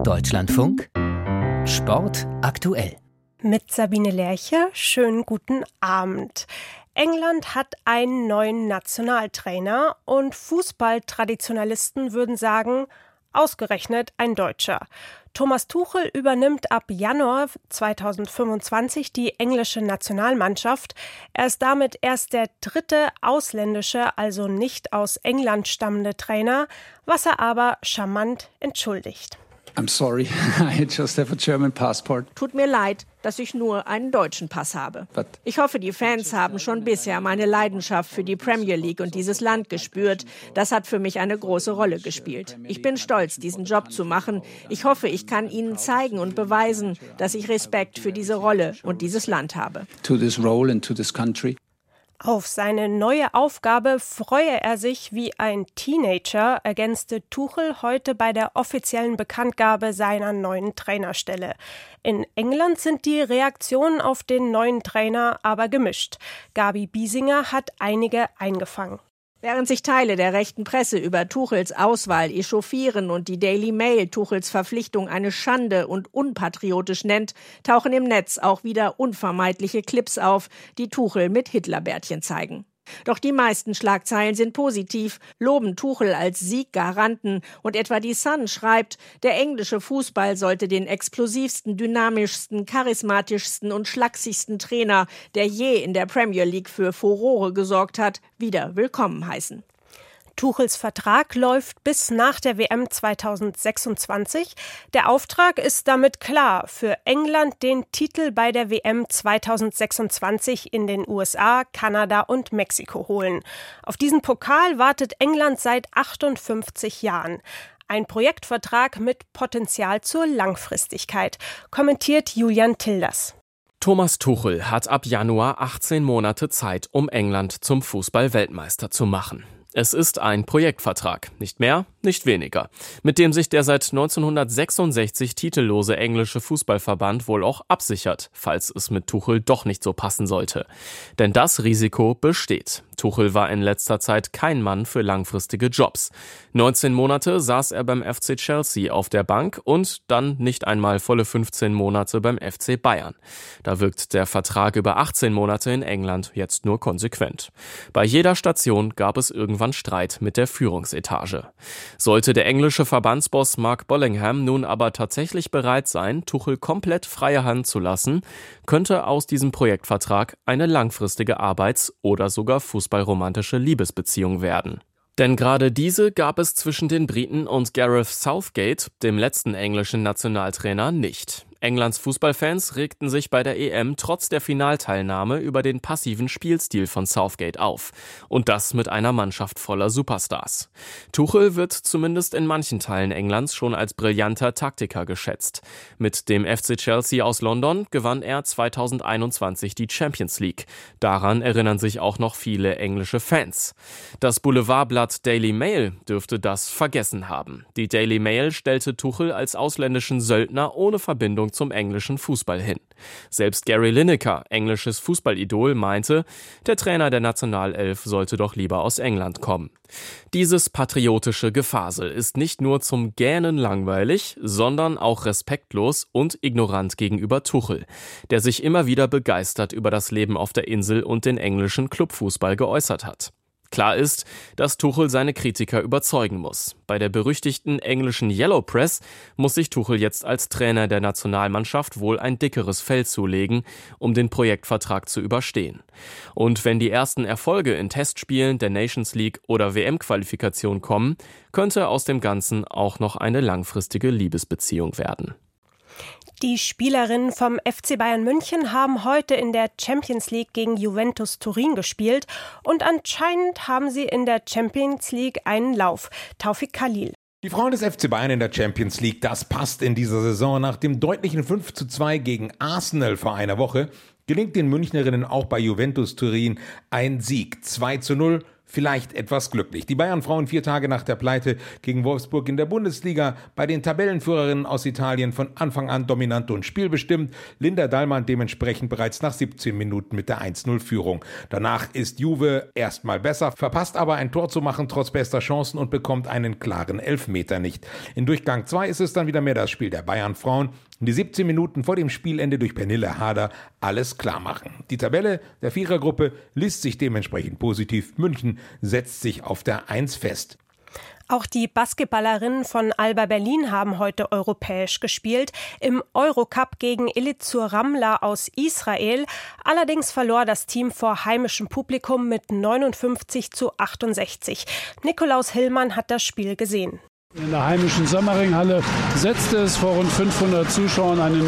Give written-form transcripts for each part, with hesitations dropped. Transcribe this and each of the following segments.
Deutschlandfunk Sport aktuell. Mit Sabine Lerche, schönen guten Abend. England hat einen neuen Nationaltrainer und Fußballtraditionalisten würden sagen, ausgerechnet ein Deutscher. Thomas Tuchel übernimmt ab Januar 2025 die englische Nationalmannschaft. Er ist damit erst der dritte ausländische, also nicht aus England stammende Trainer, was er aber charmant entschuldigt. I'm sorry, I just have a German passport. Tut mir leid, dass ich nur einen deutschen Pass habe. Ich hoffe, die Fans haben schon bisher meine Leidenschaft für die Premier League und dieses Land gespürt. Das hat für mich eine große Rolle gespielt. Ich bin stolz, diesen Job zu machen. Ich hoffe, ich kann Ihnen zeigen und beweisen, dass ich Respekt für diese Rolle und dieses Land habe. To this role and to this country. Auf seine neue Aufgabe freue er sich wie ein Teenager, ergänzte Tuchel heute bei der offiziellen Bekanntgabe seiner neuen Trainerstelle. In England sind die Reaktionen auf den neuen Trainer aber gemischt. Gabi Biesinger hat einige eingefangen. Während sich Teile der rechten Presse über Tuchels Auswahl echauffieren und die Daily Mail Tuchels Verpflichtung eine Schande und unpatriotisch nennt, tauchen im Netz auch wieder unvermeidliche Clips auf, die Tuchel mit Hitlerbärtchen zeigen. Doch die meisten Schlagzeilen sind positiv, loben Tuchel als Sieggaranten und etwa die Sun schreibt, der englische Fußball sollte den explosivsten, dynamischsten, charismatischsten und schlagsigsten Trainer, der je in der Premier League für Furore gesorgt hat, wieder willkommen heißen. Tuchels Vertrag läuft bis nach der WM 2026. Der Auftrag ist damit klar, für England den Titel bei der WM 2026 in den USA, Kanada und Mexiko holen. Auf diesen Pokal wartet England seit 58 Jahren. Ein Projektvertrag mit Potenzial zur Langfristigkeit, kommentiert Julian Tilders. Thomas Tuchel hat ab Januar 18 Monate Zeit, um England zum Fußball-Weltmeister zu machen. Es ist ein Projektvertrag, nicht mehr, nicht weniger, mit dem sich der seit 1966 titellose englische Fußballverband wohl auch absichert, falls es mit Tuchel doch nicht so passen sollte. Denn das Risiko besteht. Tuchel war in letzter Zeit kein Mann für langfristige Jobs. 19 Monate saß er beim FC Chelsea auf der Bank und dann nicht einmal volle 15 Monate beim FC Bayern. Da wirkt der Vertrag über 18 Monate in England jetzt nur konsequent. Bei jeder Station gab es irgendwann Streit mit der Führungsetage. Sollte der englische Verbandsboss Mark Bollingham nun aber tatsächlich bereit sein, Tuchel komplett freie Hand zu lassen, könnte aus diesem Projektvertrag eine langfristige Arbeits- oder sogar fußballromantische Liebesbeziehung werden. Denn gerade diese gab es zwischen den Briten und Gareth Southgate, dem letzten englischen Nationaltrainer, nicht. Englands Fußballfans regten sich bei der EM trotz der Finalteilnahme über den passiven Spielstil von Southgate auf. Und das mit einer Mannschaft voller Superstars. Tuchel wird zumindest in manchen Teilen Englands schon als brillanter Taktiker geschätzt. Mit dem FC Chelsea aus London gewann er 2021 die Champions League. Daran erinnern sich auch noch viele englische Fans. Das Boulevardblatt Daily Mail dürfte das vergessen haben. Die Daily Mail stellte Tuchel als ausländischen Söldner ohne Verbindung zum englischen Fußball hin. Selbst Gary Lineker, englisches Fußballidol, meinte, der Trainer der Nationalelf sollte doch lieber aus England kommen. Dieses patriotische Gefasel ist nicht nur zum Gähnen langweilig, sondern auch respektlos und ignorant gegenüber Tuchel, der sich immer wieder begeistert über das Leben auf der Insel und den englischen Clubfußball geäußert hat. Klar ist, dass Tuchel seine Kritiker überzeugen muss. Bei der berüchtigten englischen Yellow Press muss sich Tuchel jetzt als Trainer der Nationalmannschaft wohl ein dickeres Fell zulegen, um den Projektvertrag zu überstehen. Und wenn die ersten Erfolge in Testspielen der Nations League oder WM-Qualifikation kommen, könnte aus dem Ganzen auch noch eine langfristige Liebesbeziehung werden. Die Spielerinnen vom FC Bayern München haben heute in der Champions League gegen Juventus Turin gespielt und anscheinend haben sie in der Champions League einen Lauf. Taufik Khalil. Die Frauen des FC Bayern in der Champions League, das passt in dieser Saison. Nach dem deutlichen 5:2 gegen Arsenal vor einer Woche gelingt den Münchnerinnen auch bei Juventus Turin ein Sieg. 2:0 vielleicht etwas glücklich. Die Bayern-Frauen 4 Tage nach der Pleite gegen Wolfsburg in der Bundesliga, bei den Tabellenführerinnen aus Italien von Anfang an dominant und spielbestimmt. Linda Dallmann dementsprechend bereits nach 17 Minuten mit der 1-0-Führung. Danach ist Juve erstmal besser, verpasst aber ein Tor zu machen trotz bester Chancen und bekommt einen klaren Elfmeter nicht. In Durchgang 2 ist es dann wieder mehr das Spiel der Bayern-Frauen. Die 17 Minuten vor dem Spielende durch Pernille Harder alles klar machen. Die Tabelle der Vierergruppe liest sich dementsprechend positiv. München setzt sich auf der 1 fest. Auch die Basketballerinnen von Alba Berlin haben heute europäisch gespielt. Im Eurocup gegen Elitsur Ramla aus Israel. Allerdings verlor das Team vor heimischem Publikum mit 59-68. Nikolaus Hillmann hat das Spiel gesehen. In der heimischen Sömmringhalle setzte es vor rund 500 Zuschauern eine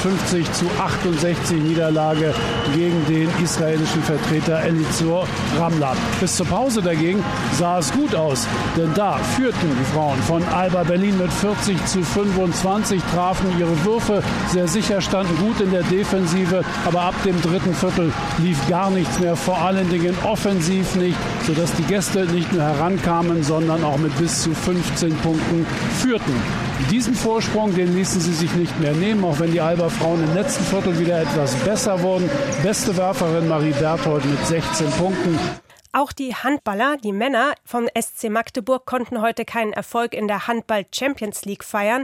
59-68 Niederlage gegen den israelischen Vertreter Elitsur Ramla. Bis zur Pause dagegen sah es gut aus, denn da führten die Frauen von Alba Berlin mit 40-25, trafen ihre Würfe sehr sicher, standen gut in der Defensive, aber ab dem dritten Viertel lief gar nichts mehr, vor allen Dingen offensiv nicht, sodass die Gäste nicht nur herankamen, sondern auch mit bis zu 15 Punkten führten. Diesen Vorsprung, den ließen sie sich nicht mehr nehmen, auch wenn die Alba-Frauen im letzten Viertel wieder etwas besser wurden. Beste Werferin Marie Berthold mit 16 Punkten. Auch die Handballer, die Männer von SC Magdeburg, konnten heute keinen Erfolg in der Handball-Champions League feiern.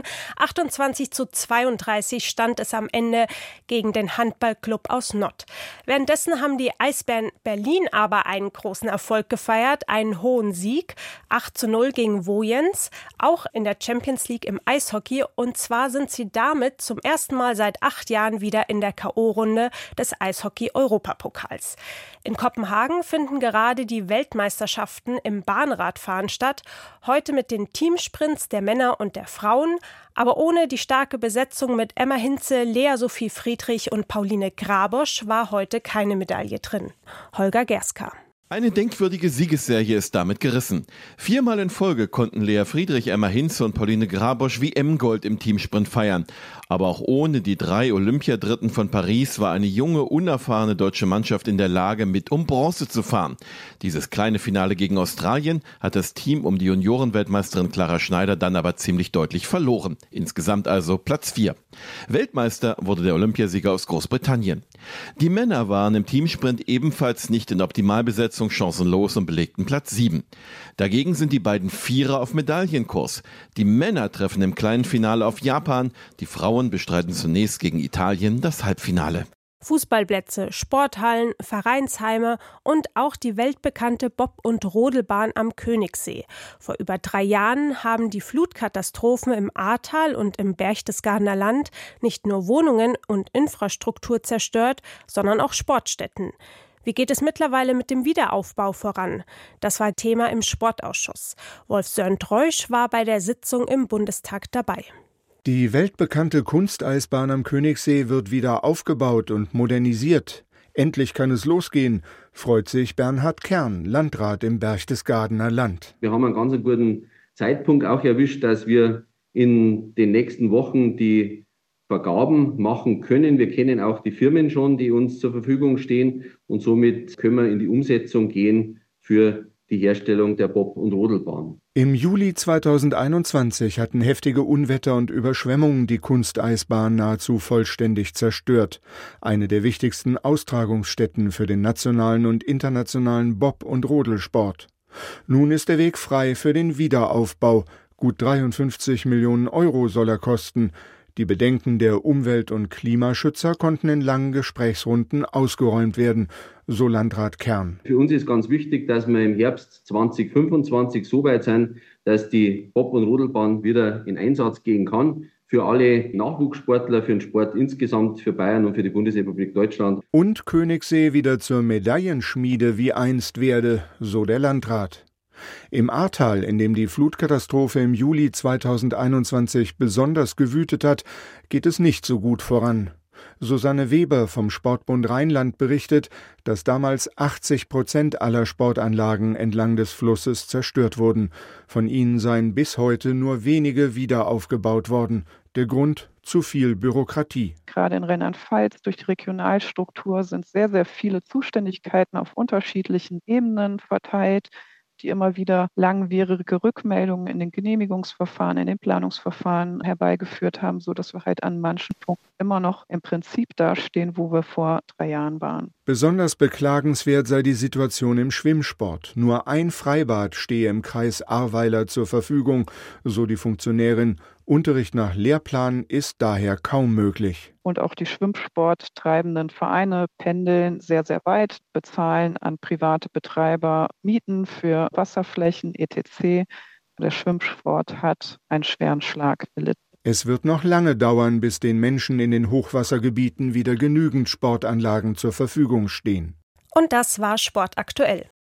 28-32 stand es am Ende gegen den Handballclub aus Nott. Währenddessen haben die Eisbären Berlin aber einen großen Erfolg gefeiert, einen hohen Sieg, 8-0 gegen Wojens, auch in der Champions League im Eishockey. Und zwar sind sie damit zum ersten Mal seit 8 Jahren wieder in der K.O.-Runde des Eishockey-Europapokals. In Kopenhagen finden gerade die Weltmeisterschaften im Bahnradfahren statt, heute mit den Teamsprints der Männer und der Frauen, aber ohne die starke Besetzung mit Emma Hinze, Lea Sophie Friedrich und Pauline Grabosch war heute keine Medaille drin. Holger Gerska. Eine denkwürdige Siegesserie ist damit gerissen. 4-mal in Folge konnten Lea Friedrich, Emma Hinze und Pauline Grabosch WM-Gold im Teamsprint feiern. Aber auch ohne die 3 Olympiadritten von Paris war eine junge, unerfahrene deutsche Mannschaft in der Lage, mit um Bronze zu fahren. Dieses kleine Finale gegen Australien hat das Team um die Juniorenweltmeisterin Clara Schneider dann aber ziemlich deutlich verloren. Insgesamt also Platz 4. Weltmeister wurde der Olympiasieger aus Großbritannien. Die Männer waren im Teamsprint ebenfalls nicht in Optimalbesetzung chancenlos und belegten Platz 7. Dagegen sind die beiden Vierer auf Medaillenkurs. Die Männer treffen im kleinen Finale auf Japan, die Frauen bestreiten zunächst gegen Italien das Halbfinale. Fußballplätze, Sporthallen, Vereinsheime und auch die weltbekannte Bob- und Rodelbahn am Königssee. Vor über 3 Jahren haben die Flutkatastrophen im Ahrtal und im Berchtesgadener Land nicht nur Wohnungen und Infrastruktur zerstört, sondern auch Sportstätten. Wie geht es mittlerweile mit dem Wiederaufbau voran? Das war Thema im Sportausschuss. Wolf-Sören Treusch war bei der Sitzung im Bundestag dabei. Die weltbekannte Kunsteisbahn am Königssee wird wieder aufgebaut und modernisiert. Endlich kann es losgehen, freut sich Bernhard Kern, Landrat im Berchtesgadener Land. Wir haben einen ganz guten Zeitpunkt auch erwischt, dass wir in den nächsten Wochen die Vergaben machen können. Wir kennen auch die Firmen schon, die uns zur Verfügung stehen, und somit können wir in die Umsetzung gehen für die Herstellung der Bob- und Rodelbahn. Im Juli 2021 hatten heftige Unwetter und Überschwemmungen die Kunsteisbahn nahezu vollständig zerstört. Eine der wichtigsten Austragungsstätten für den nationalen und internationalen Bob- und Rodelsport. Nun ist der Weg frei für den Wiederaufbau. Gut 53 Millionen Euro soll er kosten. Die Bedenken der Umwelt- und Klimaschützer konnten in langen Gesprächsrunden ausgeräumt werden, so Landrat Kern. Für uns ist ganz wichtig, dass wir im Herbst 2025 so weit sind, dass die Bob- und Rodelbahn wieder in Einsatz gehen kann. Für alle Nachwuchssportler, für den Sport insgesamt, für Bayern und für die Bundesrepublik Deutschland. Und Königssee wieder zur Medaillenschmiede wie einst werde, so der Landrat. Im Ahrtal, in dem die Flutkatastrophe im Juli 2021 besonders gewütet hat, geht es nicht so gut voran. Susanne Weber vom Sportbund Rheinland berichtet, dass damals 80% aller Sportanlagen entlang des Flusses zerstört wurden. Von ihnen seien bis heute nur wenige wieder aufgebaut worden. Der Grund: zu viel Bürokratie. Gerade in Rheinland-Pfalz durch die Regionalstruktur sind sehr, sehr viele Zuständigkeiten auf unterschiedlichen Ebenen verteilt, die immer wieder langwierige Rückmeldungen in den Genehmigungsverfahren, in den Planungsverfahren herbeigeführt haben, sodass wir halt an manchen Punkten immer noch im Prinzip dastehen, wo wir vor 3 Jahren waren. Besonders beklagenswert sei die Situation im Schwimmsport. Nur ein Freibad stehe im Kreis Ahrweiler zur Verfügung, so die Funktionärin. Unterricht nach Lehrplan ist daher kaum möglich. Und auch die schwimmsporttreibenden Vereine pendeln sehr, sehr weit, bezahlen an private Betreiber Mieten für Wasserflächen etc. Der Schwimmsport hat einen schweren Schlag erlitten. Es wird noch lange dauern, bis den Menschen in den Hochwassergebieten wieder genügend Sportanlagen zur Verfügung stehen. Und das war Sport aktuell.